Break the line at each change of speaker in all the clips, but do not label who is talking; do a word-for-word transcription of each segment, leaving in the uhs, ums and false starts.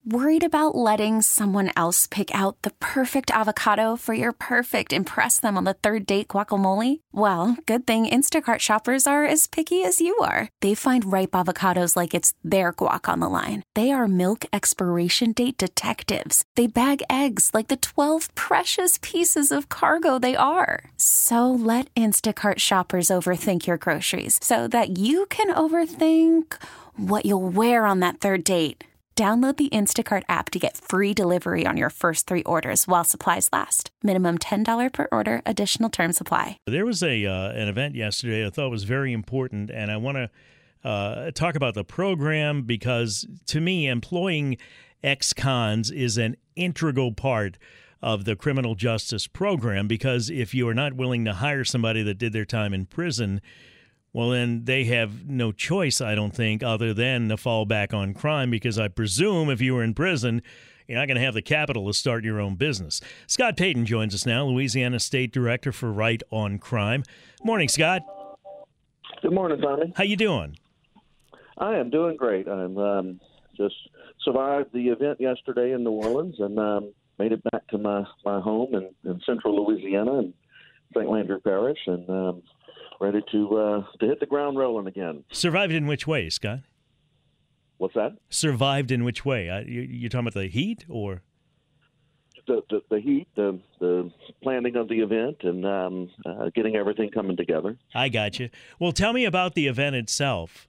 Worried about letting someone else pick out the perfect avocado for your perfect impress them on the third date guacamole? Well, good thing Instacart shoppers are as picky as you are. They find ripe avocados like it's their guac on the line. They are milk expiration date detectives. They bag eggs like the twelve precious pieces of cargo they are. So let Instacart shoppers overthink your groceries so that you can overthink what you'll wear on that third date. Download the Instacart app to get free delivery on your first three orders while supplies last. Minimum ten dollars per order. Additional terms apply.
There was a uh, an event yesterday I thought was very important, and I want to uh, talk about the program because, to me, employing ex-cons is an integral part of the criminal justice program, because if you are not willing to hire somebody that did their time in prison, well, then they have no choice, I don't think, other than to fall back on crime, because I presume if you were in prison, you're not going to have the capital to start your own business. Scott Payton joins us now, Louisiana State Director for Right on Crime. Morning, Scott.
Good morning, Tommy.
How you doing?
I am doing great. I'm um, just survived the event yesterday in New Orleans and um, made it back to my, my home in, in central Louisiana and Saint Landry Parish, and um, ready to uh, to hit the ground rolling again.
Survived in which way, Scott?
What's that?
Survived in which way? Uh, you, you're talking about the heat, or
the the, the heat, the the planning of the event, and um, uh, getting everything coming together.
I got you. Well, tell me about the event itself.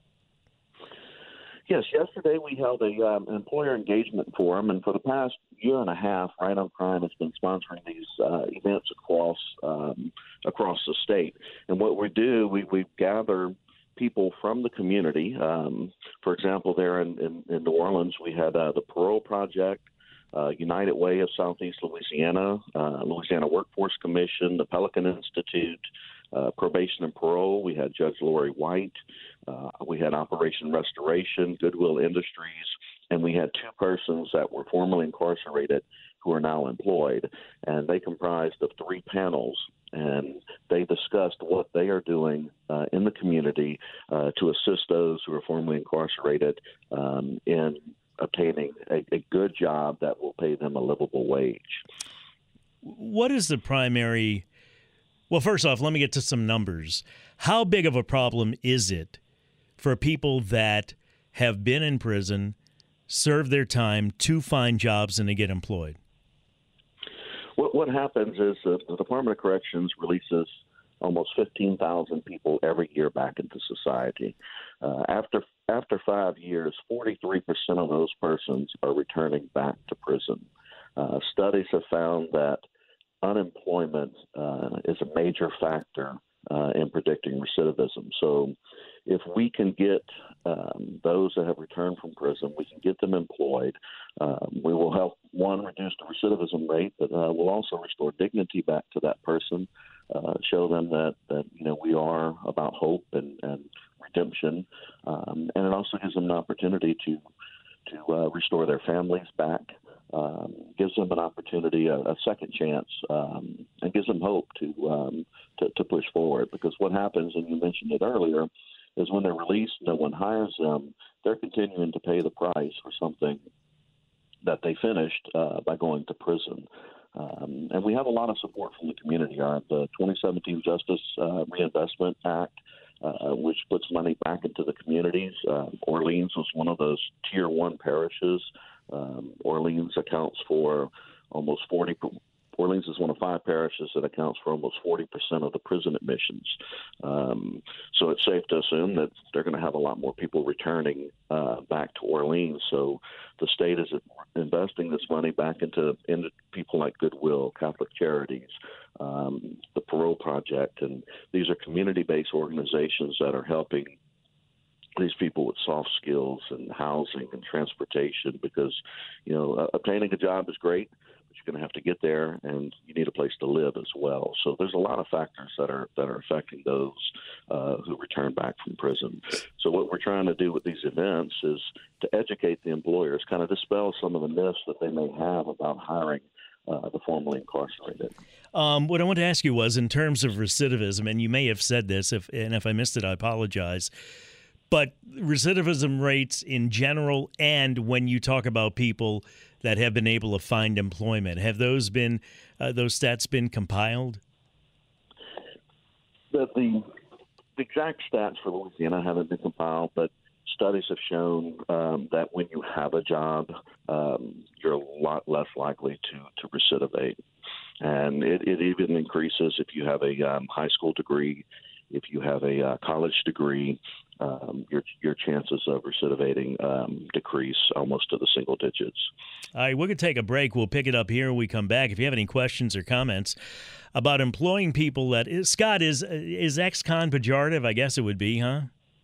Yes, yesterday we held a um, employer engagement forum, and for the past year and a half, Right on Crime has been sponsoring these uh, events across um, across the state. And what we do, we, we gather people from the community. Um, for example, there in, in, in New Orleans, we had uh, the Parole Project, uh, United Way of Southeast Louisiana, uh, Louisiana Workforce Commission, the Pelican Institute, Uh, probation and parole. We had Judge Lori White. Uh, we had Operation Restoration, Goodwill Industries, and we had two persons that were formerly incarcerated who are now employed. And they comprised of three panels, and they discussed what they are doing uh, in the community uh, to assist those who are formerly incarcerated um, in obtaining a, a good job that will pay them a livable wage.
What is the primary... Well, first off, let me get to some numbers. How big of a problem is it for people that have been in prison, serve their time, to find jobs and to get employed?
What, what happens is uh, the Department of Corrections releases almost fifteen thousand people every year back into society. Uh, after after five years, forty-three percent of those persons are returning back to prison. Uh, studies have found that unemployment uh, is a major factor uh, in predicting recidivism. So if we can get um, those that have returned from prison, we can get them employed, um, we will help, one, reduce the recidivism rate, but uh, we'll also restore dignity back to that person, uh, show them that, that, you know, we are about hope and, and redemption, um, and it also gives them an opportunity to, to uh, restore their families back. Um, gives them an opportunity, a, a second chance, um, and gives them hope to, um, to to push forward. Because what happens, and you mentioned it earlier, is when they're released, no one hires them. They're continuing to pay the price for something that they finished uh, by going to prison. Um, and we have a lot of support from the community. Our the twenty seventeen Justice uh, Reinvestment Act, uh, which puts money back into the communities. Uh, Orleans was one of those tier one parishes. Um, Orleans accounts for almost forty. Orleans is one of five parishes that accounts for almost forty percent of the prison admissions. Um, so it's safe to assume that they're going to have a lot more people returning uh, back to Orleans. So the state is investing this money back into, into people like Goodwill, Catholic Charities, um, the Parole Project, and these are community-based organizations that are helping these people with soft skills and housing and transportation, because, you know, uh, obtaining a job is great, but you're going to have to get there, and you need a place to live as well. So there's a lot of factors that are that are affecting those uh, who return back from prison. So what we're trying to do with these events is to educate the employers, kind of dispel some of the myths that they may have about hiring uh, the formerly incarcerated.
Um, what I want to ask you was, in terms of recidivism, and you may have said this, if and if I missed it, I apologize. but recidivism rates in general, and when you talk about people that have been able to find employment, have those been uh, those stats been compiled?
The, the exact stats for Louisiana haven't been compiled, but studies have shown um, that when you have a job, um, you're a lot less likely to, to recidivate. And it, it even increases if you have a um, high school degree, if you have a uh, college degree, um, your your chances of recidivating um, decrease almost to the single digits.
All right, we're going to take a break. We'll pick it up here when we come back. If you have any questions or comments about employing people that is, Scott, is is ex-con pejorative? I guess it would be, huh?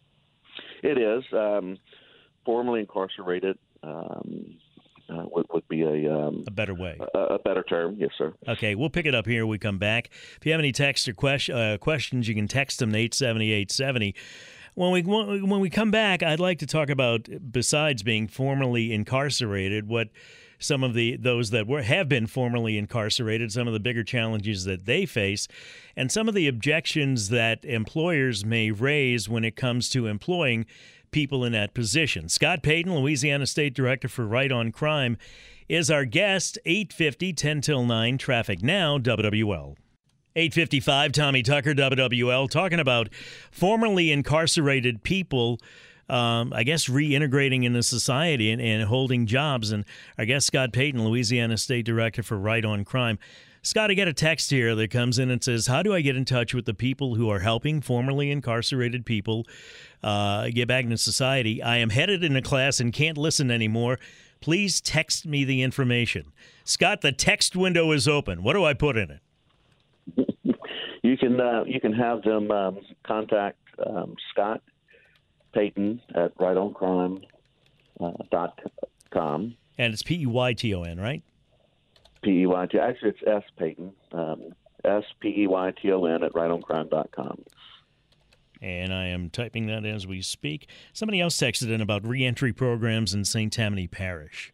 It is. Um, formerly incarcerated um, uh, would, would be a um,
a better way.
A, a better term, yes, sir.
Okay, we'll pick it up here when we come back. If you have any text or question, uh, questions, you can text them to eight seven zero, eight seven zero. When we when we come back, I'd like to talk about, besides being formerly incarcerated, what some of the those that were have been formerly incarcerated, some of the bigger challenges that they face, and some of the objections that employers may raise when it comes to employing people in that position. Scott Payton, Louisiana State Director for Right on Crime, is our guest. eight fifty, ten till nine, Traffic Now, W W L. eight fifty-five, Tommy Tucker, W W L, talking about formerly incarcerated people, um, I guess, reintegrating into society and, and holding jobs. And our guest, Scott Payton, Louisiana State Director for Right on Crime. Scott, I get a text here that comes in and says, how do I get in touch with the people who are helping formerly incarcerated people uh, get back into society? I am headed in a class and can't listen anymore. Please text me the information. Scott, the text window is open. What do I put in it?
You can uh, you can have them um, contact um, Scott Payton at right on crime dot com.
And it's P E Y T O N, right?
P E Y T. Actually, it's S Payton. Um, S P E Y T O N at right on crime dot com.
And I am typing that as we speak. Somebody else texted in about reentry programs in Saint Tammany Parish.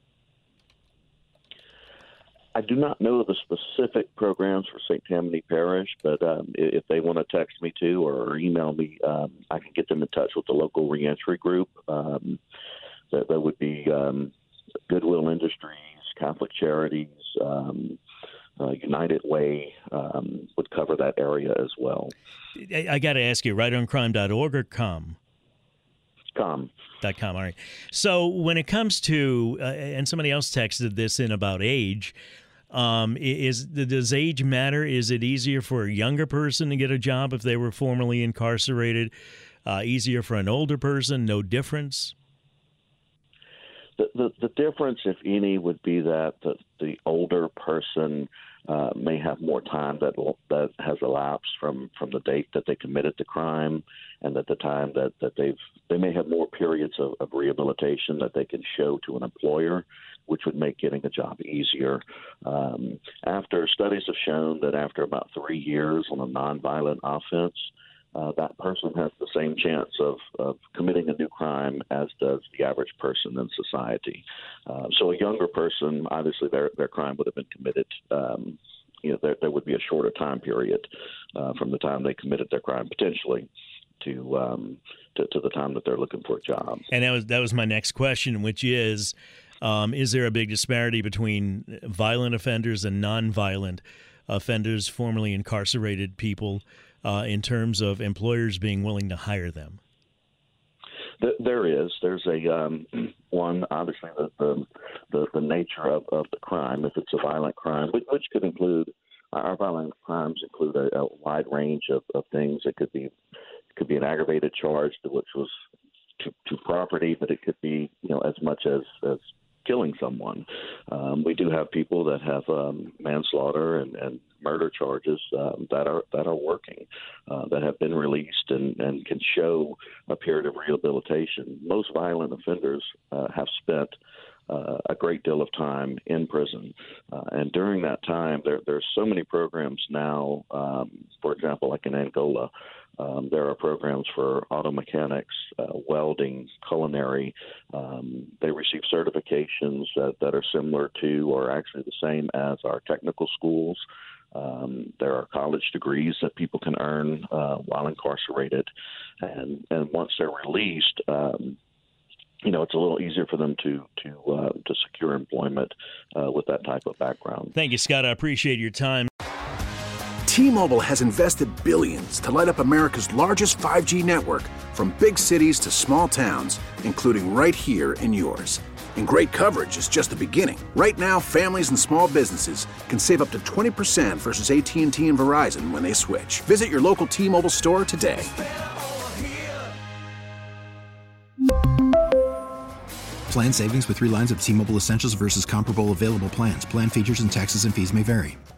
I do not know the specific programs for Saint Tammany Parish, but um, if they want to text me too or email me, um, I can get them in touch with the local reentry group. Um, that, that would be um, Goodwill Industries, Catholic Charities, um, uh, United Way um, would cover that area as well.
I, I got to ask you, right on crime dot org or com?
Com.
Dot com, all right. So when it comes to, uh, and somebody else texted this in about age, um, is does age matter? Is it easier for a younger person to get a job if they were formerly incarcerated? Uh, easier for an older person? No difference?
The, the, the difference, if any, would be that the, the older person uh, may have more time that that has elapsed from, from the date that they committed the crime, and at the time that, that they've they may have more periods of, of rehabilitation that they can show to an employer, which would make getting a job easier. Um, after studies have shown that after about three years on a nonviolent offense, Uh, that person has the same chance of, of committing a new crime as does the average person in society. Uh, so a younger person, obviously their, their crime would have been committed, um, you know, there, there would be a shorter time period uh, from the time they committed their crime potentially to, um, to to the time that they're looking for a job.
And that was, that was my next question, which is, um, is there a big disparity between violent offenders and nonviolent offenders, formerly incarcerated people, Uh, in terms of employers being willing to hire them?
There is. There's a um, one, obviously, the the, the, the nature of, of the crime. If it's a violent crime, which, which could include our violent crimes include a, a wide range of, of things. It could be it could be an aggravated charge, which was to, to property, but it could be you know as much as as killing someone. Um, we do have people that have um, manslaughter and, and murder charges um, that are that are working, uh, that have been released and, and can show a period of rehabilitation. Most violent offenders uh, have spent uh, a great deal of time in prison, uh, and during that time, there there's so many programs now. Um, for example, like in Angola. Um, there are programs for auto mechanics, uh, welding, culinary. Um, they receive certifications that, that are similar to or actually the same as our technical schools. Um, there are college degrees that people can earn uh, while incarcerated, and and once they're released, um, you know, it's a little easier for them to to uh, to secure employment uh, with that type of background.
Thank you, Scott. I appreciate your time.
T-Mobile has invested billions to light up America's largest five G network, from big cities to small towns, including right here in yours. And great coverage is just the beginning. Right now, families and small businesses can save up to twenty percent versus A T and T and Verizon when they switch. Visit your local T-Mobile store today.
Plan savings with three lines of T-Mobile Essentials versus comparable available plans. Plan features and taxes and fees may vary.